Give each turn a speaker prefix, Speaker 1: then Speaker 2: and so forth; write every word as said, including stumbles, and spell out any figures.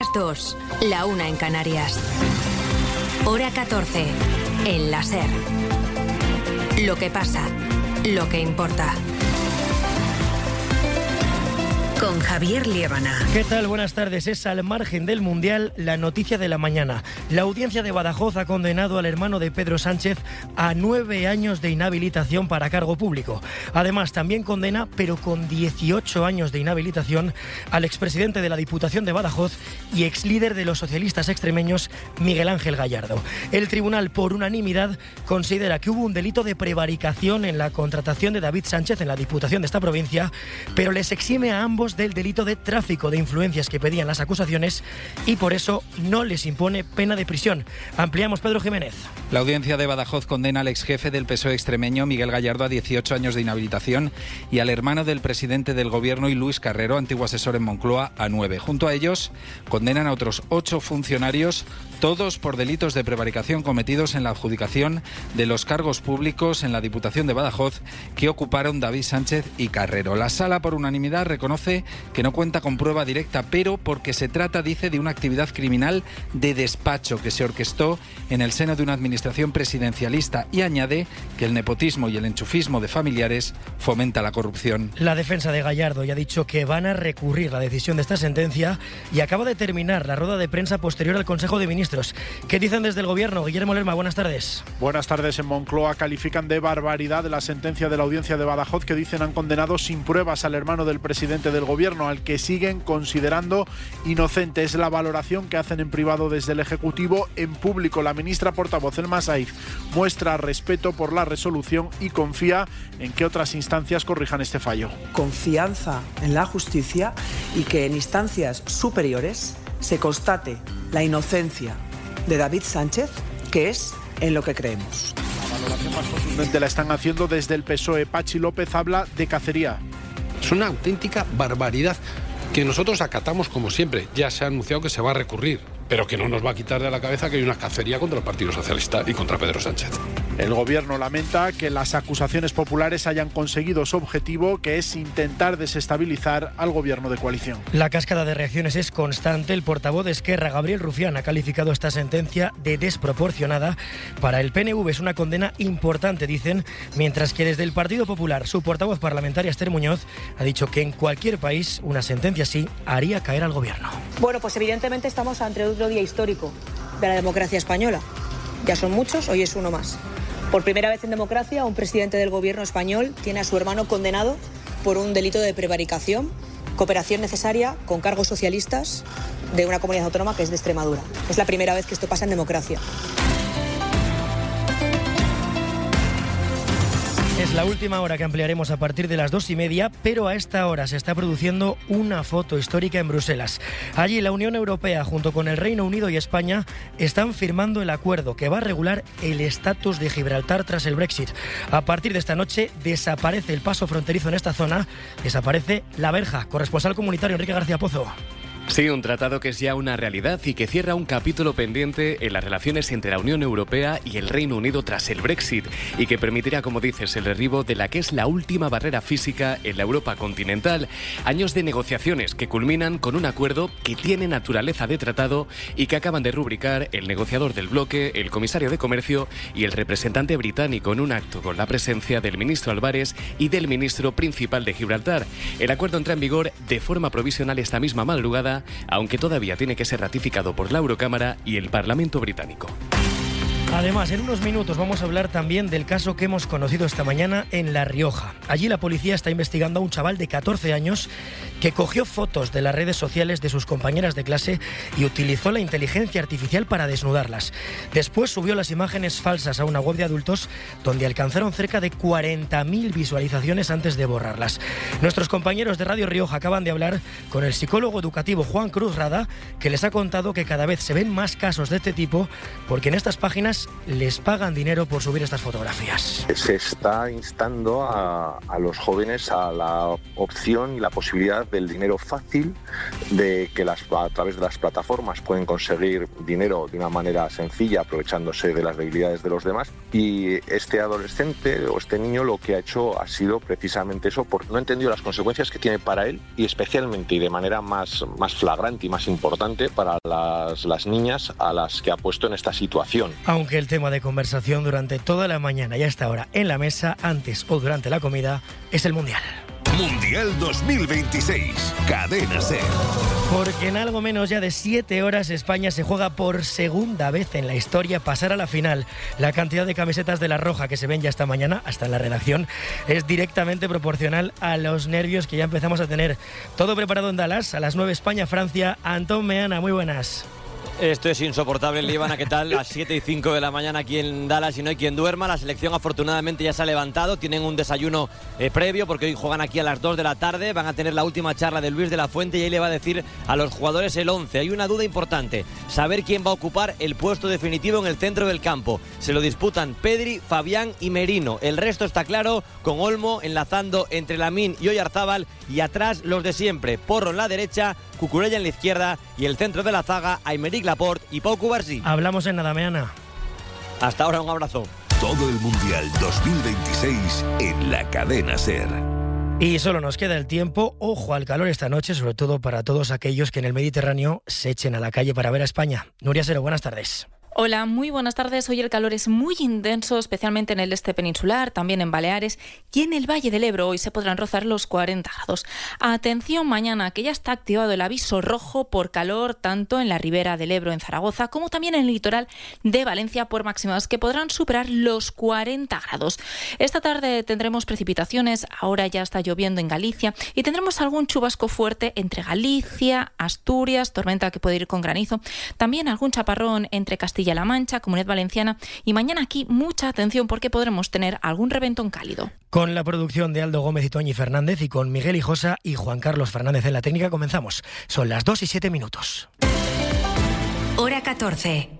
Speaker 1: dos, la una en Canarias. Hora catorce, en la SER. Lo que pasa, lo que importa. Con Javier Liébana.
Speaker 2: ¿Qué tal? Buenas tardes. Es al margen del Mundial la noticia de la mañana. La audiencia de Badajoz ha condenado al hermano de Pedro Sánchez a nueve años de inhabilitación para cargo público. Además, también condena, pero con dieciocho años de inhabilitación, al expresidente de la Diputación de Badajoz y exlíder de los socialistas extremeños, Miguel Ángel Gallardo. El tribunal, por unanimidad, considera que hubo un delito de prevaricación en la contratación de David Sánchez en la Diputación de esta provincia, pero les exime a ambos del delito de tráfico de influencias que pedían las acusaciones y por eso no les impone pena de prisión. Ampliamos, Pedro Jiménez.
Speaker 3: La audiencia de Badajoz condena al exjefe del P S O E extremeño, Miguel Gallardo, a dieciocho años de inhabilitación y al hermano del presidente del Gobierno y Luis Carrero, antiguo asesor en Moncloa, a nueve. Junto a ellos, condenan a otros ocho funcionarios, todos por delitos de prevaricación cometidos en la adjudicación de los cargos públicos en la Diputación de Badajoz que ocuparon David Sánchez y Carrero. La Sala, por unanimidad, reconoce que no cuenta con prueba directa, pero porque se trata, dice, de una actividad criminal de despacho que se orquestó en el seno de una administración presidencialista y añade que el nepotismo y el enchufismo de familiares fomenta la corrupción.
Speaker 2: La defensa de Gallardo ya ha dicho que van a recurrir la decisión de esta sentencia y acaba de terminar la rueda de prensa posterior al Consejo de Ministros. ¿Qué dicen desde el Gobierno? Guillermo Lerma, buenas tardes.
Speaker 4: Buenas tardes. En Moncloa califican de barbaridad la sentencia de la audiencia de Badajoz que dicen han condenado sin pruebas al hermano del presidente del Gobierno, al que siguen considerando inocente. Es la valoración que hacen en privado desde el Ejecutivo. En público, la ministra portavoz, Elma Saif, muestra respeto por la resolución y confía en que otras instancias corrijan este fallo.
Speaker 5: Confianza en la justicia y que en instancias superiores se constate la inocencia de David Sánchez, que es en lo que creemos.
Speaker 4: La valoración más contundente la están haciendo desde el P S O E. Pachi López habla de cacería.
Speaker 6: Es una auténtica barbaridad que nosotros acatamos como siempre. Ya se ha anunciado que se va a recurrir, pero que no nos va a quitar de la cabeza que hay una cacería contra el Partido Socialista y contra Pedro Sánchez.
Speaker 4: El Gobierno lamenta que las acusaciones populares hayan conseguido su objetivo, que es intentar desestabilizar al Gobierno de coalición.
Speaker 2: La cascada de reacciones es constante. El portavoz de Esquerra, Gabriel Rufián, ha calificado esta sentencia de desproporcionada. Para el P N V es una condena importante, dicen, mientras que desde el Partido Popular, su portavoz parlamentaria, Esther Muñoz, ha dicho que en cualquier país una sentencia así haría caer al Gobierno.
Speaker 7: Bueno, pues evidentemente estamos ante otro día histórico de la democracia española. Ya son muchos, hoy es uno más. Por primera vez en democracia, un presidente del Gobierno español tiene a su hermano condenado por un delito de prevaricación, cooperación necesaria con cargos socialistas de una comunidad autónoma que es de Extremadura. Es la primera vez que esto pasa en democracia.
Speaker 2: Es la última hora que ampliaremos a partir de las dos y media, pero a esta hora se está produciendo una foto histórica en Bruselas. Allí la Unión Europea, junto con el Reino Unido y España, están firmando el acuerdo que va a regular el estatus de Gibraltar tras el Brexit. A partir de esta noche desaparece el paso fronterizo en esta zona, desaparece la verja. Corresponsal comunitario Enrique García Pozo.
Speaker 8: Sí, un tratado que es ya una realidad y que cierra un capítulo pendiente en las relaciones entre la Unión Europea y el Reino Unido tras el Brexit y que permitirá, como dices, el derribo de la que es la última barrera física en la Europa continental. Años de negociaciones que culminan con un acuerdo que tiene naturaleza de tratado y que acaban de rubricar el negociador del bloque, el comisario de Comercio y el representante británico en un acto con la presencia del ministro Álvarez y del ministro principal de Gibraltar. El acuerdo entra en vigor de forma provisional esta misma madrugada, aunque todavía tiene que ser ratificado por la Eurocámara y el Parlamento británico.
Speaker 2: Además, en unos minutos vamos a hablar también del caso que hemos conocido esta mañana en La Rioja. Allí la policía está investigando a un chaval de catorce años que cogió fotos de las redes sociales de sus compañeras de clase y utilizó la inteligencia artificial para desnudarlas. Después subió las imágenes falsas a una web de adultos donde alcanzaron cerca de cuarenta mil visualizaciones antes de borrarlas. Nuestros compañeros de Radio Rioja acaban de hablar con el psicólogo educativo Juan Cruz Rada, que les ha contado que cada vez se ven más casos de este tipo porque en estas páginas además les pagan dinero por subir estas fotografías.
Speaker 9: Se está instando a, a los jóvenes a la opción y la posibilidad del dinero fácil, de que las, a través de las plataformas pueden conseguir dinero de una manera sencilla, aprovechándose de las debilidades de los demás. Y este adolescente o este niño lo que ha hecho ha sido precisamente eso, porque no ha entendido las consecuencias que tiene para él y especialmente y de manera más, más flagrante y más importante para las, las niñas a las que ha puesto en esta situación.
Speaker 2: Aunque el tema de conversación durante toda la mañana y hasta ahora en la mesa, antes o durante la comida, es el Mundial.
Speaker 10: Mundial dos mil veintiséis, Cadena SER.
Speaker 2: Porque en algo menos ya de siete horas España se juega por segunda vez en la historia pasar a la final. La cantidad de camisetas de la Roja que se ven ya esta mañana, hasta en la redacción, es directamente proporcional a los nervios que ya empezamos a tener. Todo preparado en Dallas, a las nueve España-Francia. Antón Meana, muy buenas.
Speaker 11: Esto es insoportable, Líbana, ¿qué tal? Las siete y cinco de la mañana aquí en Dallas y no hay quien duerma. La selección afortunadamente ya se ha levantado, tienen un desayuno eh, previo porque hoy juegan aquí a las dos de la tarde. Van a tener la última charla de Luis de la Fuente y ahí le va a decir a los jugadores el once. Hay una duda importante, saber quién va a ocupar el puesto definitivo en el centro del campo. Se lo disputan Pedri, Fabián y Merino. El resto está claro, con Olmo enlazando entre Lamine y Oyarzábal y atrás los de siempre. Porro en la derecha, Cucurella en la izquierda y el centro de la zaga, Aymeric Laporte y Pau Cubarsí.
Speaker 2: Hablamos en nada, Meana.
Speaker 11: Hasta ahora, un abrazo.
Speaker 10: Todo el Mundial dos mil veintiséis en la Cadena SER.
Speaker 2: Y solo nos queda el tiempo. Ojo al calor esta noche, sobre todo para todos aquellos que en el Mediterráneo se echen a la calle para ver a España. Nuria Sero, buenas tardes.
Speaker 12: Hola, muy buenas tardes. Hoy el calor es muy intenso, especialmente en el este peninsular, también en Baleares y en el Valle del Ebro. Hoy se podrán rozar los cuarenta grados. Atención mañana, que ya está activado el aviso rojo por calor, tanto en la ribera del Ebro en Zaragoza, como también en el litoral de Valencia por máximas que podrán superar los cuarenta grados. Esta tarde tendremos precipitaciones, ahora ya está lloviendo en Galicia y tendremos algún chubasco fuerte entre Galicia, Asturias, tormenta que puede ir con granizo, también algún chaparrón entre Castilla La Mancha, Comunidad Valenciana y mañana aquí mucha atención porque podremos tener algún reventón cálido.
Speaker 2: Con la producción de Aldo Gómez y Toñi Fernández y con Miguel Hijosa y Juan Carlos Fernández en la técnica comenzamos. Son las dos y siete minutos.
Speaker 1: Hora catorce.